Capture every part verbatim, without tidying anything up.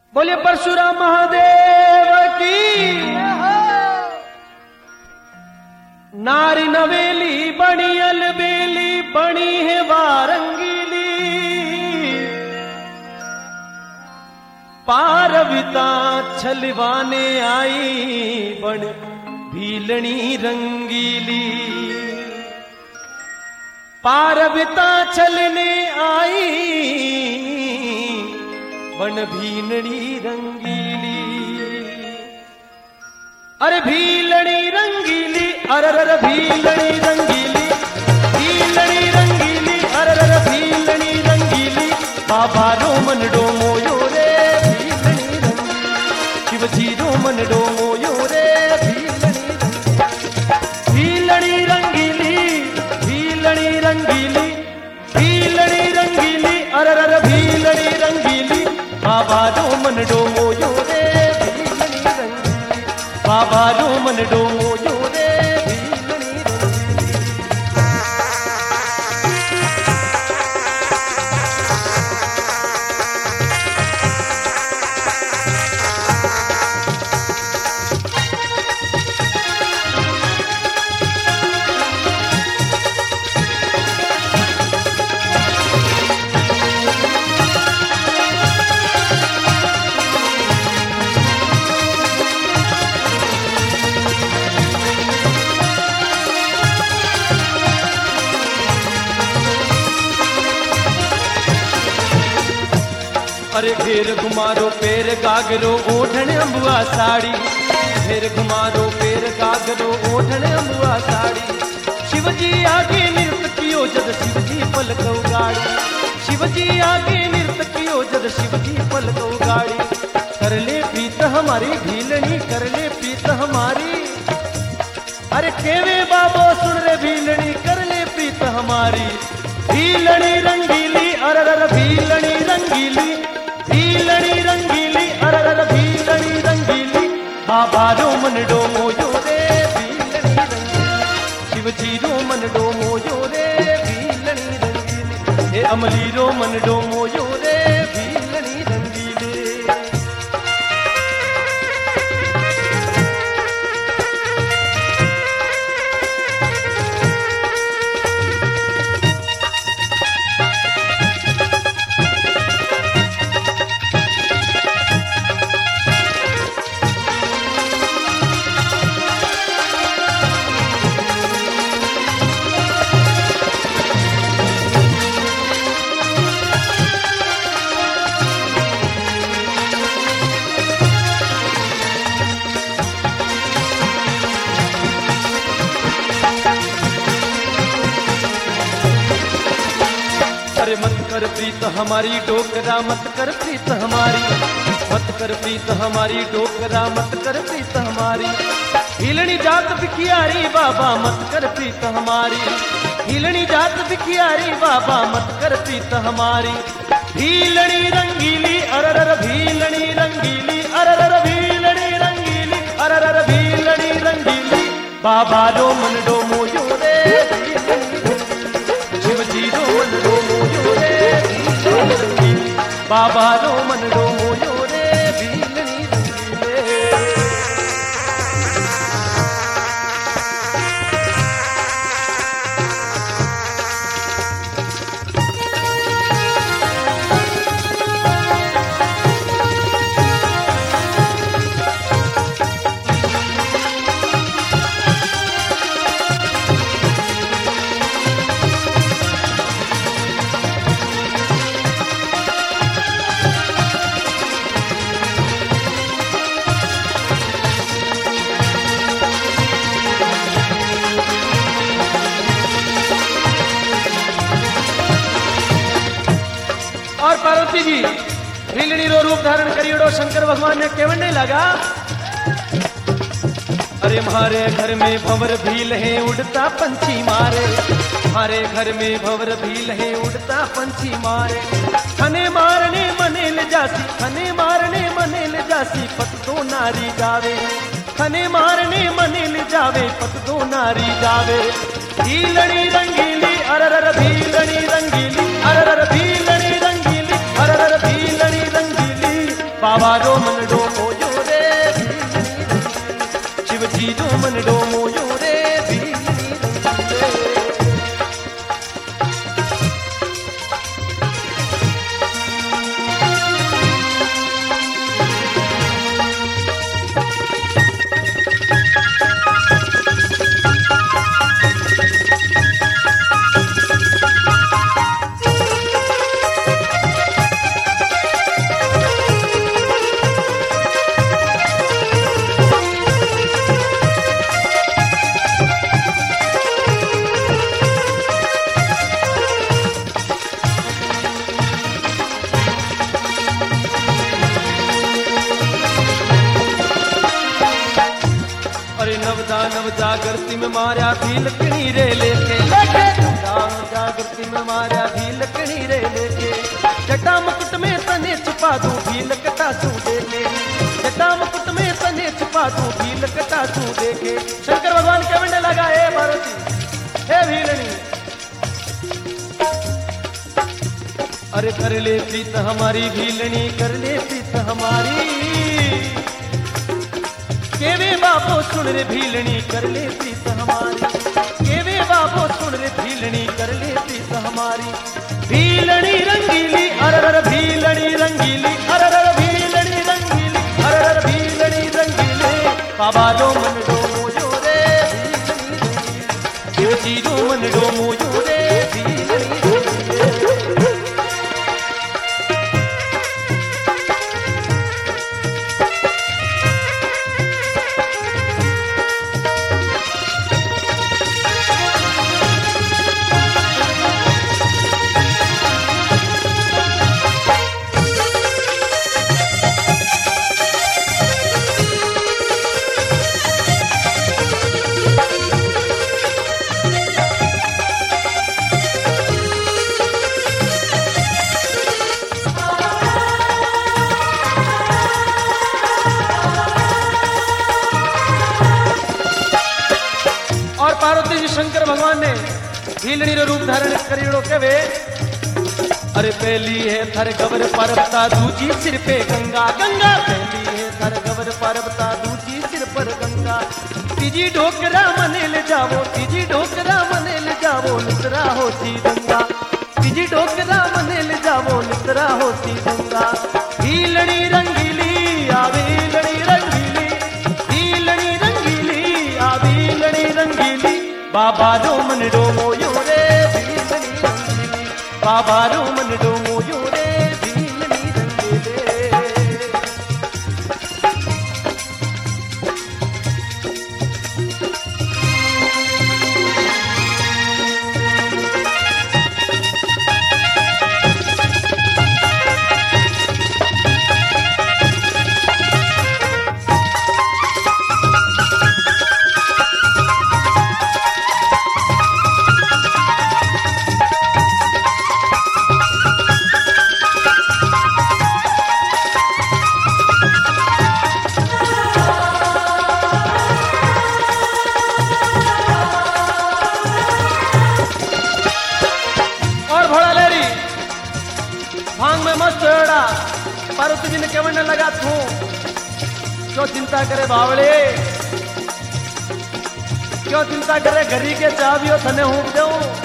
बोलिए परशुराम महादेव की। नारी नवेली बनी अलबेली बनी है वारंगीली, पारविता छलवाने आई बन भीलनी रंगीली। पारविता छलने आई बन भीलनी रंगीली। अरे भीलनी रंगीली अरर भीलनी रंगीली, भीलनी रंगीली अरर भीलनी रंगीली। बाबा रोमन डोमो यो रे भीलनी रंगीली, शिवजी रोमन डोमो यो रे भीलनी रंगीली। भीलनी रंगीली भीलनी रंगीली अरर भीलनी रंगीली। बाबा रोमन डोमो यो रे भीलनी रंगीली, बाबा रोमन डोमो यो रे भीलनी रंगीली। अरे घेर घुमारो पैर गागरो ओढ़न अम्बुआ साड़ी, घेर घुमारो पैर गागरो ओढ़न अम्बुआ साड़ी। शिवजी आगे नृत्य कियो जद शिवजी पलक उगाड़ी, शिवजी आगे नृत्य कियो जद शिवजी पलक उगाड़ी। कर ले प्रीत हमारी भीलनी कर ले प्रीत हमारी, अरे केवे बाबो सुन रे भीलनी कर ले प्रीत हमारी। भीलनी रंगीली अरर भीलनी रंगीली, भीलनी रंगीली अरर भीलनी रंगीली। बाबा रोमन डोमो यो रे भीलनी रंगीली, शिवजी रोमन डोमो यो रे भीलनी रंगीली। हे अमली रोमन डोमो यो रे भीलनी रंगीली। अरे मत कर प्रीत हमारी डोकरा मत कर प्रीत हमारी, मत कर प्रीत हमारी डोकरा मत कर प्रीत हमारी। हिलनी जात बिखियारी बाबा मत कर प्रीत हमारी, हिलनी जात बिखियारी बाबा मत कर प्रीत हमारी। भीलनी रंगीली अरर भीलनी रंगीली अरर भीलनी रंगीली अरर भीलनी रंगीली। बाबा रोमन डोमो यो रे भीलनी, शिवजी रोमन डोमो यो रे भीलनी रंगीली। बाबा रोमन डोमो यो रे भीलनी रंगीली। और पार्वती जी भीलनी रो रूप धारण करियोड़ो शंकर भगवान ने केवने लगा। अरे मारे घर में भंवर भील है उड़ता पंछी मारे, हमारे घर में भंवर भील है उड़ता पंछी मारे। खने मारने मने ले जासी खने मारने मने ले जासी पत दो नारी जावे, खने मारने मने ले जावे पत दो नारी जावे। भीलनी रंगीली अरर भीलनी रंगीली अरर भीलनी रंगीली अरर भीलनी रंगीली। बाबा रो मन डो मोयो रे भीलनी रंगीली, शिवजी रो मन डो मोयो रे भीलनी रंगीली। नव जागृति में मारा भी लकड़ी रे लेके लेके नव जागृति में मारा भी लकड़ी रे लेके, जटा मुकुट में तने छुपा दूं भी लकटा तू देके, जटा मुकुट में तने छुपा दूं भी लकटा तू देके। शंकर भगवान के मंडे लगा ए पार्वती हे भीलनी, अरे कर ले प्रीत हमारी भीलनी, कर ले प्रीत हमारी, केवे बाबो सुन रे भीलनी कर ले प्रीत हमारी, केवे बाबो सुन रे भीलनी कर ले प्रीत हमारी। भीलनी रंगीली अरर भीलनी रंगीली अरर भीलनी रंगीली अरर भीलनी रंगीली, बाबा रो मन डो मोयो रे भीलनी रंगीली, शिवजी रो मन डो मोयो रे भीलनी रंगीली। पार्वती जी शंकर भगवान ने भीलनी रो रूप धारण करियो के वे, अरे पहली है थर गवर पर्वता दूजी सिर पे गंगा गंगा, पहली है थर गवर पर्वता दूजी सिर पर गंगा, तीजी ढोकरा मने ले जावो तीजी ढोकरा मने ले जावो नितरा होती गंगा, तीजी ढोकरा मने ले जावो नितरा होती गंगा। भीलनी रंगीली आ भीलनी रंगीली, भीलनी रंगीली आ भीलनी रंगीली, बाबा रो मन डो मोयो रे भीलनी रंगीली, बाबा रो मन डो मोयो रे भीलनी रंगीली। पार्वती जी ने केवल लगा तू क्यों चिंता करे बावले, क्यों चिंता करे घरी के चाबियो थने हूँ दू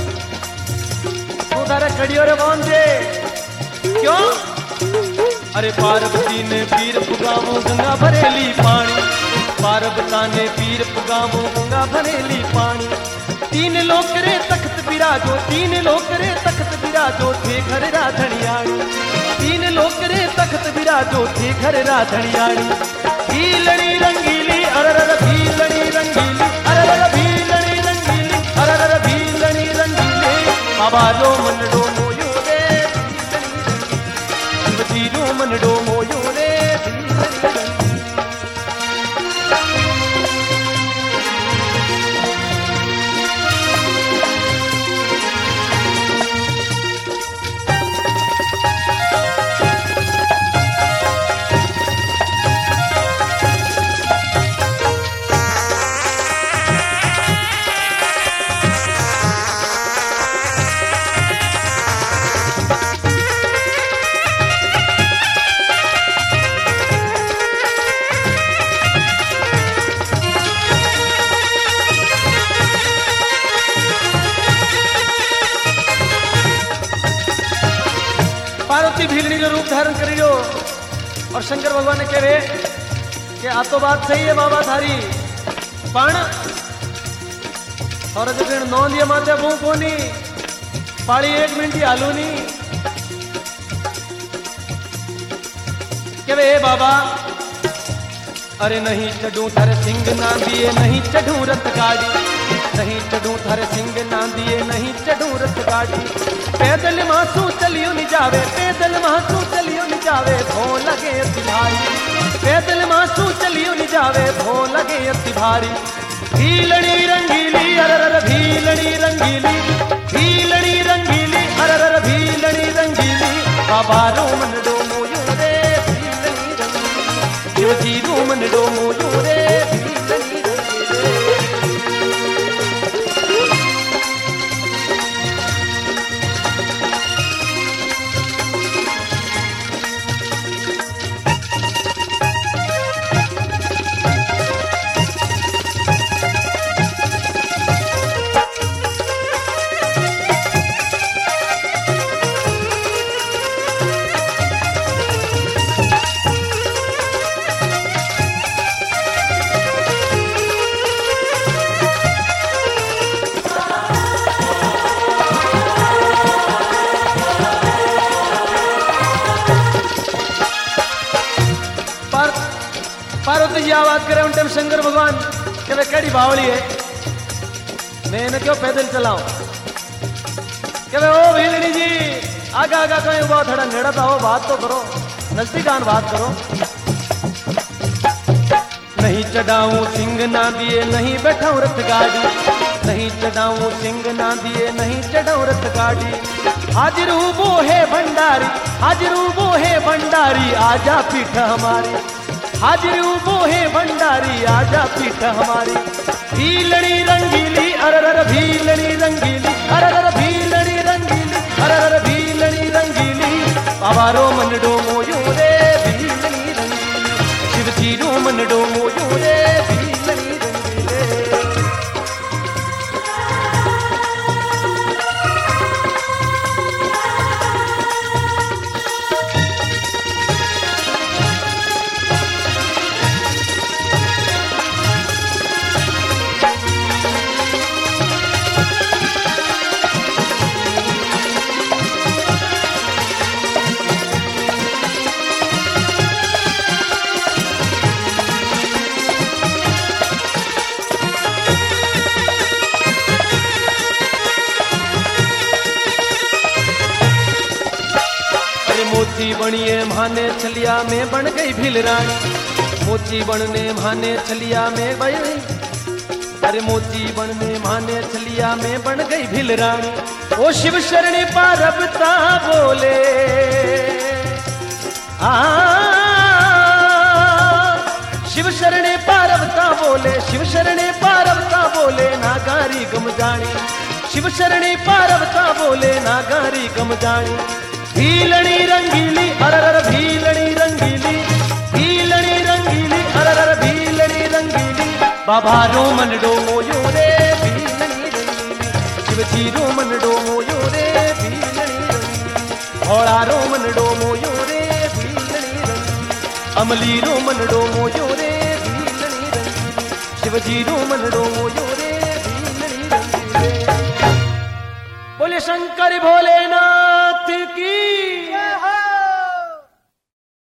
तू तारे कड़ियों रे बांध दे क्यों। अरे पार्वती ने पीर पुगावो गंगा भरेली पानी, पार्वता ने पीर पुगावो गंगा भरेली पानी, तीन लोक रे तख्त बिराजो तीन लोक रे तख्त बिराजो थे घर राधनियाणी, तीन लोक रे तख्त बिराजो थे घर राधनियाणी। भीलनी रंगीली अरर भीलनी रंगीली अरर भीलनी रंगीली अरर भीलनी रंगीली, बाबा रो मन डो मोयो रे भीलनी रंगीली, शिवजी रो मन डो मोयो रे भीलनी रंगीली। धारण करियो। और शंकर भगवान ने कहे कि आ तो बात सही है बाबा थारी, पण और जब नौ दिया माते वो कोनी पाली एक मिनट ही आलू नहीं के वे बाबा। अरे नहीं चढ़ू थारे सिंह ना दिए, नहीं चढ़ू रथ गाड़ी, नहीं चढ़ू थारे सिंह ना दिए, नहीं चढ़ू रथ गाड़ी। पैदल मासू चलियो नहीं जावे, पैदल मासू चलियो नहीं जावे, भो लगे अति भारी। पैदल मासू चलियो नहीं जावे, भो लगे अति भारी। भीलड़ी रंगीली अरर भीलड़ी रंगीली, भीलड़ी रंगीली अरर भीलड़ी रंगीली। बाबा रोमन डोमो रे भीलड़ी रंगीली, शिवजी रोमन डोमो रे भीलड़ी रंगीली। पार्वती जी आवाज करे उन टाइम शंकर भगवान के वे कड़ी बावली है, मैं इन्हें क्यों पैदल चलाऊं। के वे ओ भीलड़ी जी आगा आगा कहीं बहुत थोड़ा नेड़ा था, हो बात तो करो, नजदीक आन बात करो। नहीं चढ़ाऊं सिंह ना दिए, नहीं बैठाऊं रथ गाड़ी, नहीं चढ़ाऊं सिंह ना दिए, नहीं चढ़ाऊं रथ गाड़ी। हाजिर वो है भंडारी, हाजिर वो है भंडारी, आजा पीठ हमारी। हाजिर वो है भंडारी, आजा पीठ हमारी। भीलड़ी रंगीली अरर भीलड़ी रंगीली अरर भीलड़ी रंगीली अरर भीलड़ी रंगीली। बाबा रोमन डोमो रे भीलड़ी रंगीली, शिवजी रोमन डोमो रे भीलड़ी रंगीली। मोची बनिए माने छलिया में बन गई भील रानी, मोची बनने माने छलिया में बन गई। अरे मोची बनने माने छलिया में बन गई भील रानी। ओ शिव शरणी पारबता बोले आ शिव शरणे पारबता बोले, शिव शरणे पारबता बोले नागारी गम जानी। शिव शरणे पारबता बोले नागारी गम जानी। भीलड़ी रंगीली अरर भीलड़ी रंगीली, भीलड़ी रंगीली अरर भीलड़ी रंगीली। बाबा रोमन डोमो रे भीलड़ी रंगीली, शिवजी रोमन डोमो रे भीलड़ी रंगीली। भोला रोमन डोमो रे भीलड़ी रंगीली, अमली रोमन डोमो रे भीलड़ी रंगीली, शिवजी रोमन डोमो रे भीलड़ी रंगीली। बोले शंकर भोले